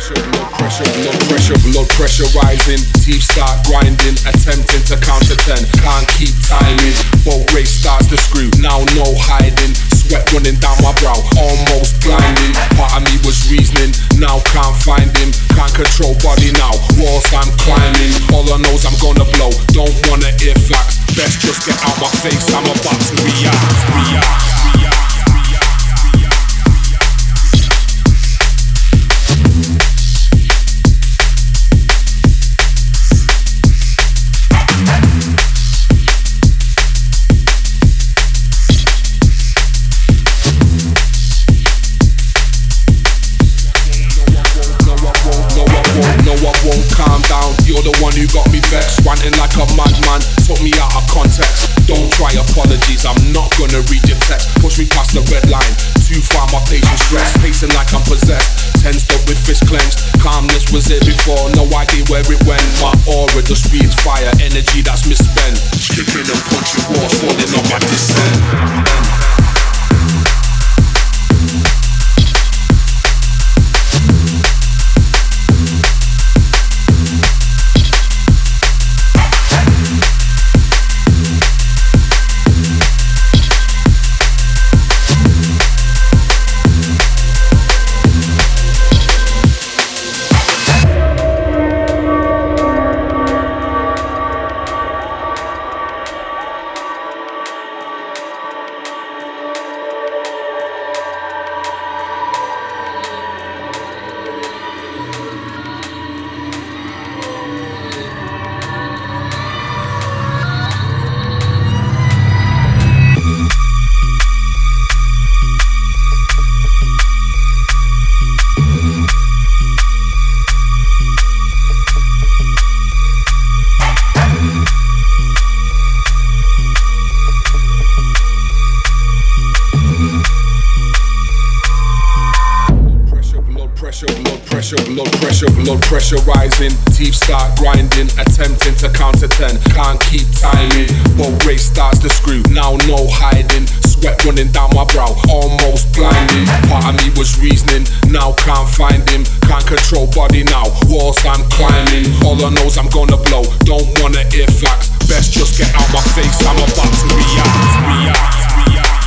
Blood pressure rising, teeth start grinding, attempting to counter 10, can't keep timing, boat race starts to screw, now no hiding, sweat running down my brow, almost blinding, part of me was reasoning, now can't find him, can't control body now, walls I'm climbing, all I know's I'm gonna blow, don't wanna hear facts, best just get out my face, I'm about to react. You're the one who got me vexed, ranting like a madman, took me out of context. Don't try apologies, I'm not gonna read your text. Push me past the red line, too far my patience stressed. Pacing like I'm possessed, tensed up with fist clenched. Calmness was here before, no idea where it went. My aura just speeds fire, energy that's misspent. Kicking and punching walls, falling on my descent. Blood pressure rising, teeth start grinding, attempting to counter 10, can't keep timing, boat race starts to screw, now no hiding, sweat running down my brow, almost blinding, part of me was reasoning, now can't find him, can't control body now, walls I'm climbing, all I know's I'm gonna blow, don't wanna hear facts, best just get out my face, I'm about to react.